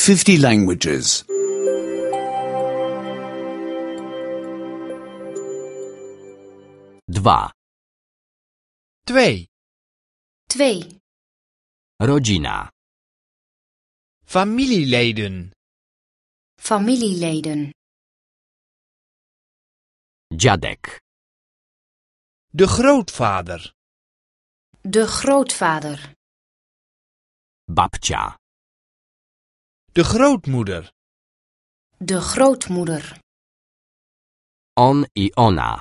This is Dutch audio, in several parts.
50 languages. 2. 2. 2. Rodzina. Familieleden. Familieleden. Dziadek. De grootvader. De grootvader. Babcia. De grootmoeder. De grootmoeder. On i ona.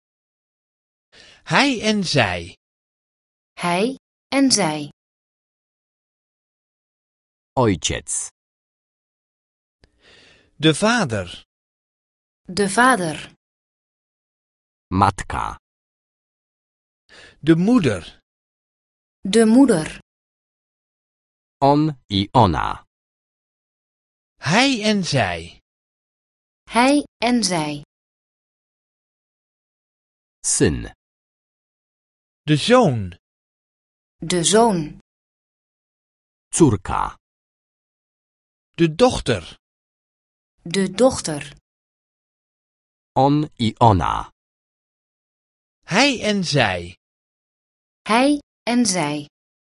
Hij en zij. Hij en zij. Ojciec. De vader. De vader. Matka. De moeder. De moeder. On i ona. Hij en zij. Hij en zij. Syn. De zoon. De zoon. Córka. De dochter. De dochter. On i ona. Hij en zij. Hij en zij.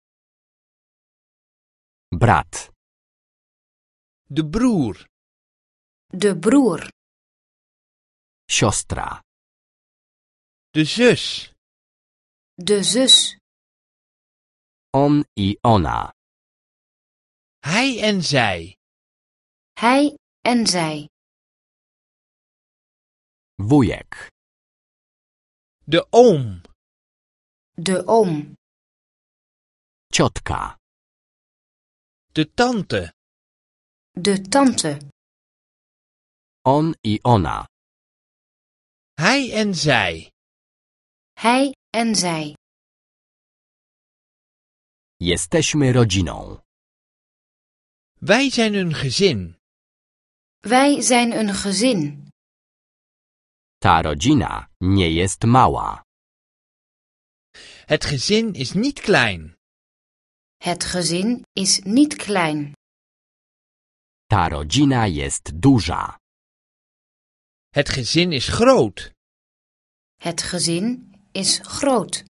Brat. De broer. De broer. Siostra. De zus. De zus. On i ona. Hij en zij. Hij en zij. Wujek. De oom. De oom. Ciotka. De tante. De tante. On i ona. Hij en zij. Hij en zij. Jesteśmy rodziną. Wij zijn een gezin. Wij zijn een gezin. Ta rodzina nie jest mała. Het gezin is niet klein. Het gezin is niet klein. Ta rodzina jest duża. Het gezin is groot. Het gezin is groot.